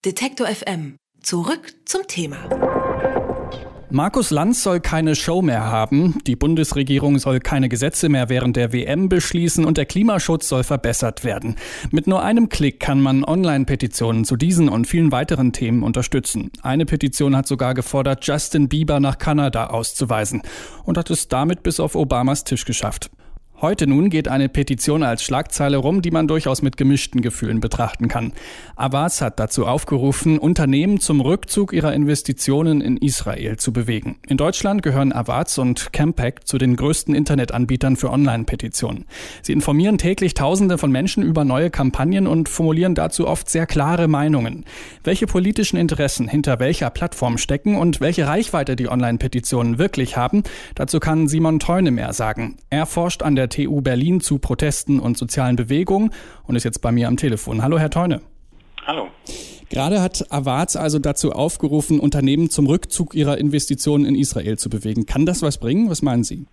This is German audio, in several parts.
Detektor FM. Zurück zum Thema. Markus Lanz soll keine Show mehr haben, die Bundesregierung soll keine Gesetze mehr während der WM beschließen und der Klimaschutz soll verbessert werden. Mit nur einem Klick kann man Online-Petitionen zu diesen und vielen weiteren Themen unterstützen. Eine Petition hat sogar gefordert, Justin Bieber nach Kanada auszuweisen und hat es damit bis auf Obamas Tisch geschafft. Heute nun geht eine Petition als Schlagzeile rum, die man durchaus mit gemischten Gefühlen betrachten kann. Avaaz hat dazu aufgerufen, Unternehmen zum Rückzug ihrer Investitionen in Israel zu bewegen. In Deutschland gehören Avaaz und Campact zu den größten Internetanbietern für Online-Petitionen. Sie informieren täglich Tausende von Menschen über neue Kampagnen und formulieren dazu oft sehr klare Meinungen. Welche politischen Interessen hinter welcher Plattform stecken und welche Reichweite die Online-Petitionen wirklich haben, dazu kann Simon Theune mehr sagen. Er forscht an der TU Berlin zu Protesten und sozialen Bewegungen und ist jetzt bei mir am Telefon. Hallo, Herr Theune. Hallo. Gerade hat Avaaz also dazu aufgerufen, Unternehmen zum Rückzug ihrer Investitionen in Israel zu bewegen. Kann das was bringen? Was meinen Sie?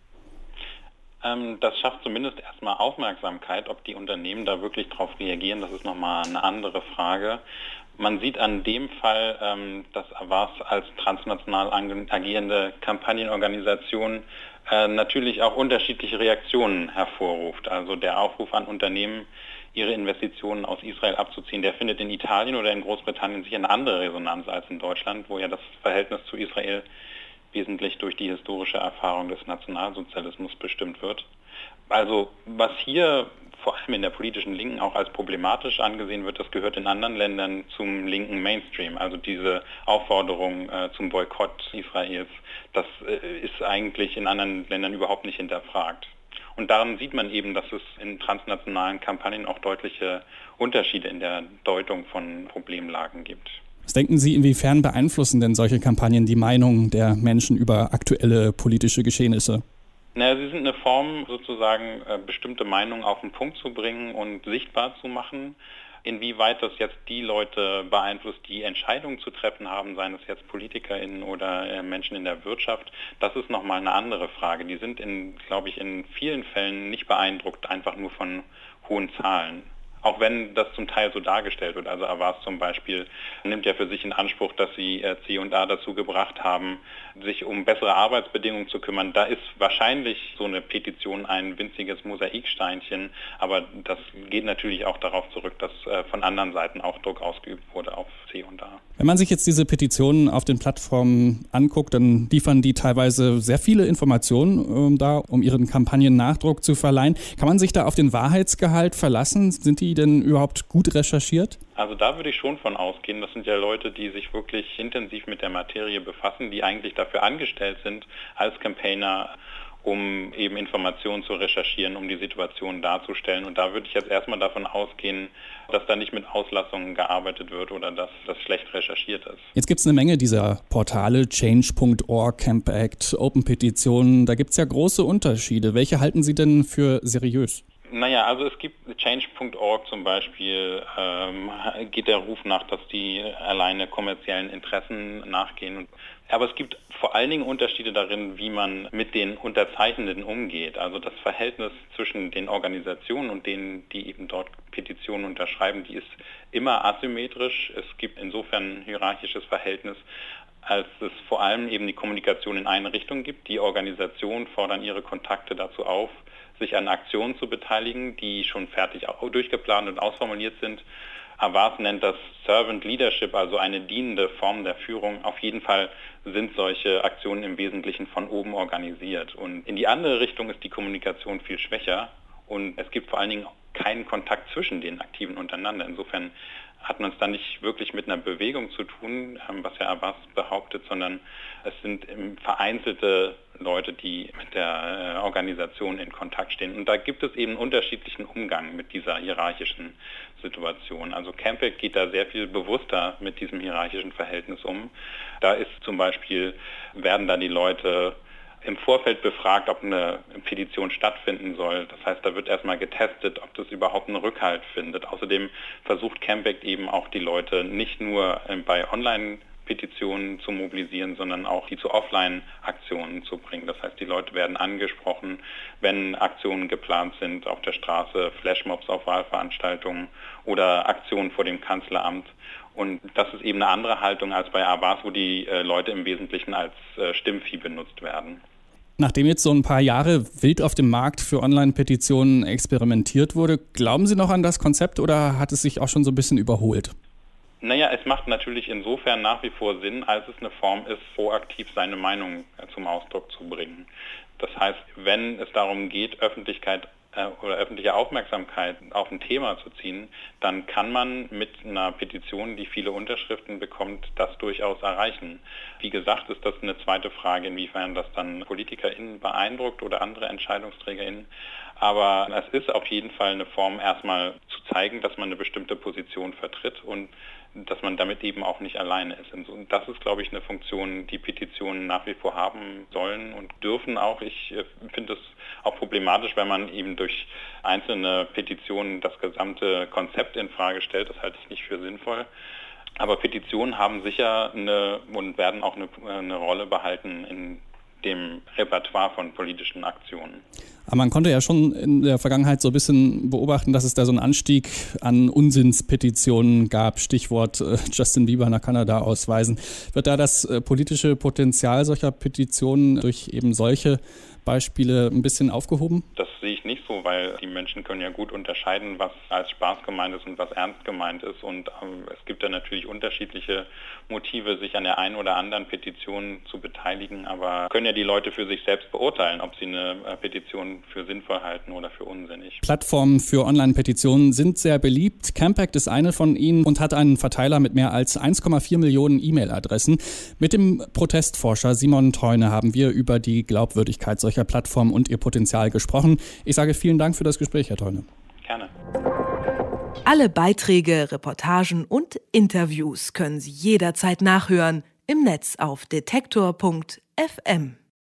Das schafft zumindest erstmal Aufmerksamkeit. Ob die Unternehmen da wirklich drauf reagieren, das ist nochmal eine andere Frage. Man sieht an dem Fall, dass Avaaz als transnational agierende Kampagnenorganisation natürlich auch unterschiedliche Reaktionen hervorruft. Also der Aufruf an Unternehmen, ihre Investitionen aus Israel abzuziehen, der findet in Italien oder in Großbritannien sicher eine andere Resonanz als in Deutschland, wo ja das Verhältnis zu Israel wesentlich durch die historische Erfahrung des Nationalsozialismus bestimmt wird. Also was hier vor allem in der politischen Linken auch als problematisch angesehen wird, das gehört in anderen Ländern zum linken Mainstream. Also diese Aufforderung zum Boykott Israels, das ist eigentlich in anderen Ländern überhaupt nicht hinterfragt. Und daran sieht man eben, dass es in transnationalen Kampagnen auch deutliche Unterschiede in der Deutung von Problemlagen gibt. Was denken Sie, inwiefern beeinflussen denn solche Kampagnen die Meinung der Menschen über aktuelle politische Geschehnisse? Naja, sie sind eine Form, sozusagen bestimmte Meinungen auf den Punkt zu bringen und sichtbar zu machen. Inwieweit das jetzt die Leute beeinflusst, die Entscheidungen zu treffen haben, seien es jetzt PolitikerInnen oder Menschen in der Wirtschaft, das ist nochmal eine andere Frage. Die sind, glaube ich, in vielen Fällen nicht beeindruckt, einfach nur von hohen Zahlen. Auch wenn das zum Teil so dargestellt wird. Also Avaaz zum Beispiel nimmt ja für sich in Anspruch, dass sie C&A dazu gebracht haben, sich um bessere Arbeitsbedingungen zu kümmern. Da ist wahrscheinlich so eine Petition ein winziges Mosaiksteinchen, aber das geht natürlich auch darauf zurück, dass von anderen Seiten auch Druck ausgeübt wurde auf C&A. Wenn man sich jetzt diese Petitionen auf den Plattformen anguckt, dann liefern die teilweise sehr viele Informationen um ihren Kampagnen Nachdruck zu verleihen. Kann man sich da auf den Wahrheitsgehalt verlassen? Sind die denn überhaupt gut recherchiert? Also da würde ich schon von ausgehen. Das sind ja Leute, die sich wirklich intensiv mit der Materie befassen, die eigentlich dafür angestellt sind als Campaigner, um eben Informationen zu recherchieren, um die Situation darzustellen. Und da würde ich jetzt erstmal davon ausgehen, dass da nicht mit Auslassungen gearbeitet wird oder dass das schlecht recherchiert ist. Jetzt gibt es eine Menge dieser Portale, Change.org, Campact, Open Petitionen. Da gibt es ja große Unterschiede. Welche halten Sie denn für seriös? Naja, also es gibt Change.org zum Beispiel, geht der Ruf nach, dass die alleine kommerziellen Interessen nachgehen. Aber es gibt vor allen Dingen Unterschiede darin, wie man mit den Unterzeichnenden umgeht. Also das Verhältnis zwischen den Organisationen und denen, die eben dort Petitionen unterschreiben, die ist immer asymmetrisch. Es gibt insofern ein hierarchisches Verhältnis, als es vor allem eben die Kommunikation in eine Richtung gibt. Die Organisationen fordern ihre Kontakte dazu auf, sich an Aktionen zu beteiligen, die schon fertig durchgeplant und ausformuliert sind. Avaaz nennt das Servant Leadership, also eine dienende Form der Führung. Auf jeden Fall sind solche Aktionen im Wesentlichen von oben organisiert. Und in die andere Richtung ist die Kommunikation viel schwächer und es gibt vor allen Dingen keinen Kontakt zwischen den Aktiven untereinander. Insofern hat man es dann nicht wirklich mit einer Bewegung zu tun, was ja Avaaz behauptet, sondern es sind vereinzelte Leute, die mit der Organisation in Kontakt stehen. Und da gibt es eben unterschiedlichen Umgang mit dieser hierarchischen Situation. Also Campact geht da sehr viel bewusster mit diesem hierarchischen Verhältnis um. Da ist zum Beispiel, werden da die Leute im Vorfeld befragt, ob eine Petition stattfinden soll. Das heißt, da wird erstmal getestet, ob das überhaupt einen Rückhalt findet. Außerdem versucht Campact eben auch die Leute nicht nur bei Online-Petitionen zu mobilisieren, sondern auch die zu Offline-Aktionen zu bringen. Das heißt, die Leute werden angesprochen, wenn Aktionen geplant sind auf der Straße, Flashmobs auf Wahlveranstaltungen oder Aktionen vor dem Kanzleramt. Und das ist eben eine andere Haltung als bei Abbas, wo die Leute im Wesentlichen als Stimmvieh benutzt werden. Nachdem jetzt so ein paar Jahre wild auf dem Markt für Online-Petitionen experimentiert wurde, glauben Sie noch an das Konzept oder hat es sich auch schon so ein bisschen überholt? Naja, es macht natürlich insofern nach wie vor Sinn, als es eine Form ist, proaktiv seine Meinung zum Ausdruck zu bringen. Das heißt, wenn es darum geht, Öffentlichkeit oder öffentliche Aufmerksamkeit auf ein Thema zu ziehen, dann kann man mit einer Petition, die viele Unterschriften bekommt, das durchaus erreichen. Wie gesagt, ist das eine zweite Frage, inwiefern das dann PolitikerInnen beeindruckt oder andere EntscheidungsträgerInnen. Aber es ist auf jeden Fall eine Form, erstmal zu zeigen, dass man eine bestimmte Position vertritt und dass man damit eben auch nicht alleine ist. Und das ist, glaube ich, eine Funktion, die Petitionen nach wie vor haben sollen und dürfen auch. Ich finde es auch problematisch, wenn man eben durch einzelne Petitionen das gesamte Konzept in Frage stellt. Das halte ich nicht für sinnvoll. Aber Petitionen haben sicher und werden auch eine Rolle behalten in dem Repertoire von politischen Aktionen. Aber man konnte ja schon in der Vergangenheit so ein bisschen beobachten, dass es da so einen Anstieg an Unsinnspetitionen gab. Stichwort Justin Bieber nach Kanada ausweisen. Wird da das politische Potenzial solcher Petitionen durch eben solche Beispiele ein bisschen aufgehoben? Das sehe ich nicht so, weil die Menschen können ja gut unterscheiden, was als Spaß gemeint ist und was ernst gemeint ist. Und es gibt da natürlich unterschiedliche Motive, sich an der einen oder anderen Petition zu beteiligen. Aber können ja die Leute für sich selbst beurteilen, ob sie eine Petition für sinnvoll halten oder für unsinnig. Plattformen für Online-Petitionen sind sehr beliebt. Campact ist eine von ihnen und hat einen Verteiler mit mehr als 1,4 Millionen E-Mail-Adressen. Mit dem Protestforscher Simon Theune haben wir über die Glaubwürdigkeit solcher Plattformen und ihr Potenzial gesprochen. Ich sage vielen Dank für das Gespräch, Herr Theune. Gerne. Alle Beiträge, Reportagen und Interviews können Sie jederzeit nachhören im Netz auf detektor.fm.